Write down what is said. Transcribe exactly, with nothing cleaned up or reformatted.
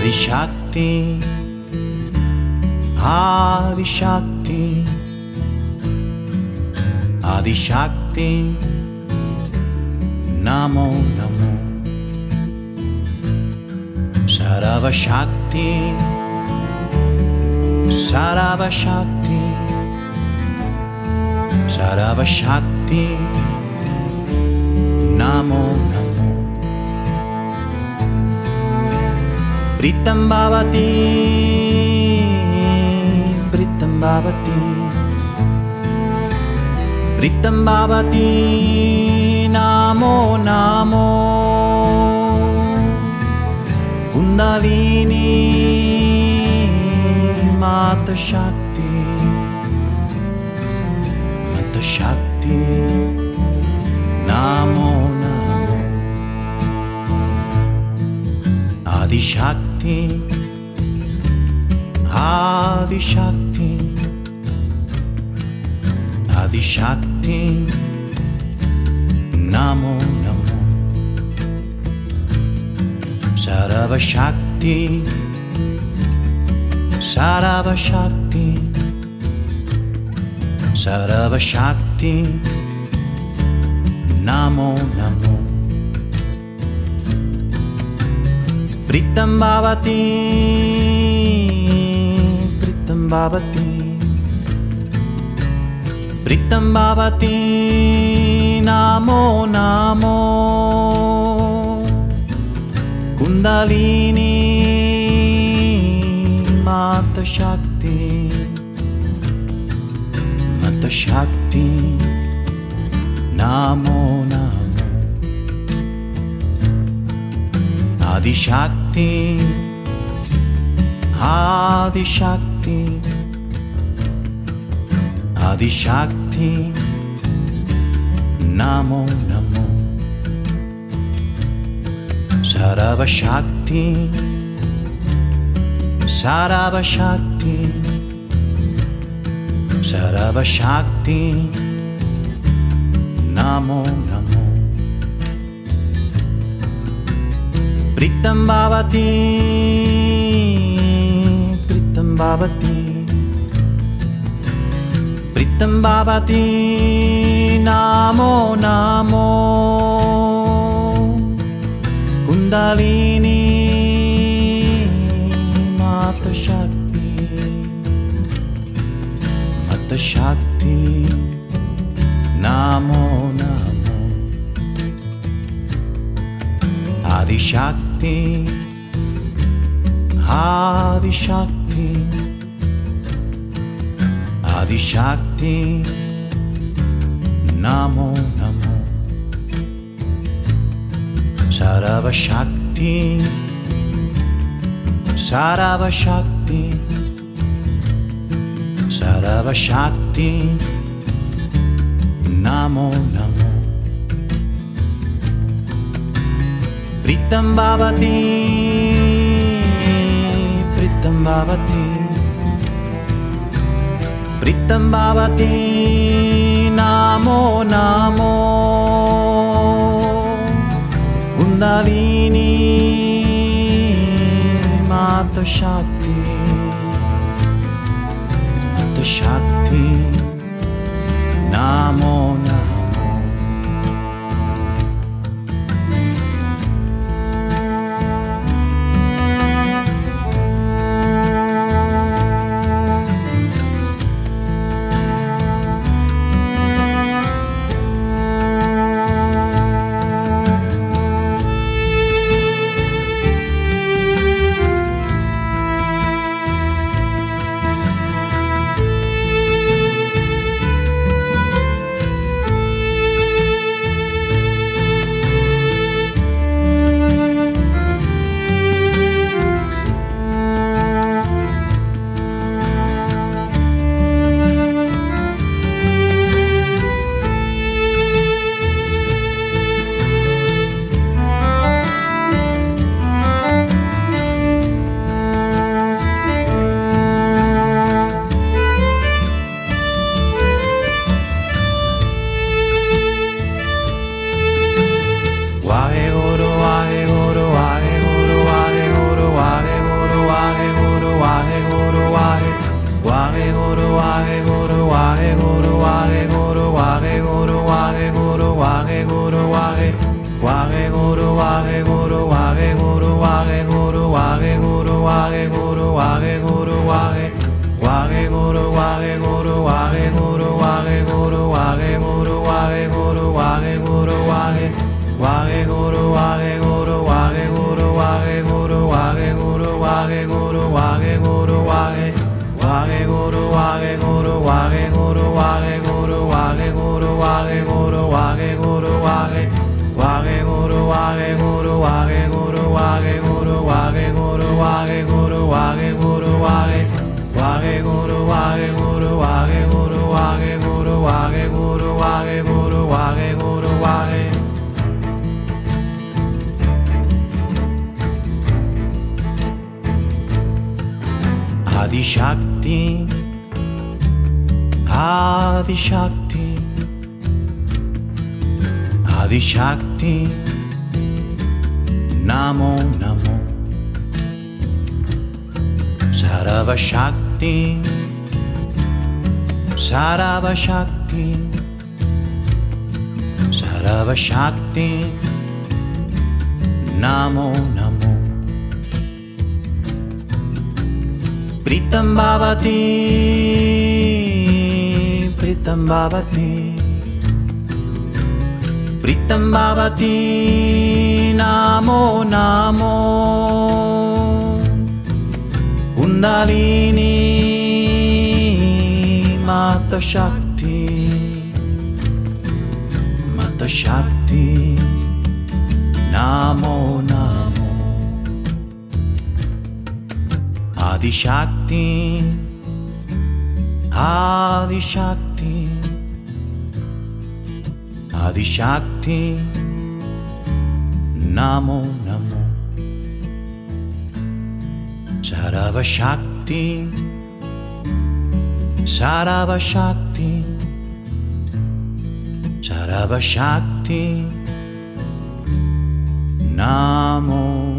Shakti, Adi Shakti, Adi Shakti, Namo Namo, Sarava Shakti, Sarava Shakti, Sarava Shakti, Namo Namo. Pritam Bhavati, Pritam Bhavati, Pritam Bhavati, Namo Namo, Kundalini Mata Shakti, Mata Shakti, Namo Namo, Adi Shakti, Adi Shakti, Adi Shakti, Namo Namo, Sarava Shakti, Sarava Shakti, Sarava Shakti, Namo Namo. Pritam Bhavati, Pritam Bhavati, Pritam Bhavati, Namo Namo, Kundalini Mata Shakti, Mata Shakti, Namo Namo, Adi Shakti, Adi Shakti, Adi Shakti, Namo Namo, Sarava Shakti, Sarava Shakti, Sarava Shakti, Namo Namo. Pritam Bhavati, Pritam Bhavati, Pritam Bhavati, Namo Namo, Kundalini Mata Shakti, Mata Shakti, Namo Namo, Adi Shakti, Adi Shakti, Adi Shakti, Namo Namo, Sarava Shakti, Sarava Shakti, Sarava Shakti, Namo Namo. Pritam Bhavati, Pritam Bhavati, Pritam Bhavati, Namo Namo, Kundalini Mata Shakti, Mata Shakti, Namo Namo. Wage Guru Wage Guru Wage Wage Guru Wage Guru Wage Guru Wage Guru Wage Guru Wage Guru Wage Guru Wage Adi Shakti Adi Shakti Adi Shakti Namo Namo Sarava Shakti Sarava Shakti Sarava Shakti Namo Namo Pritam Bhavati Pritam Bhavati Pritam Bhavati Namo Namo Kundalini Mata Shakti Mata Shakti Namo Namo Adi Shakti Adi Shakti Adi Shakti Namo Namo Sarava Shakti Sarava Shakti Sarava Shakti Namo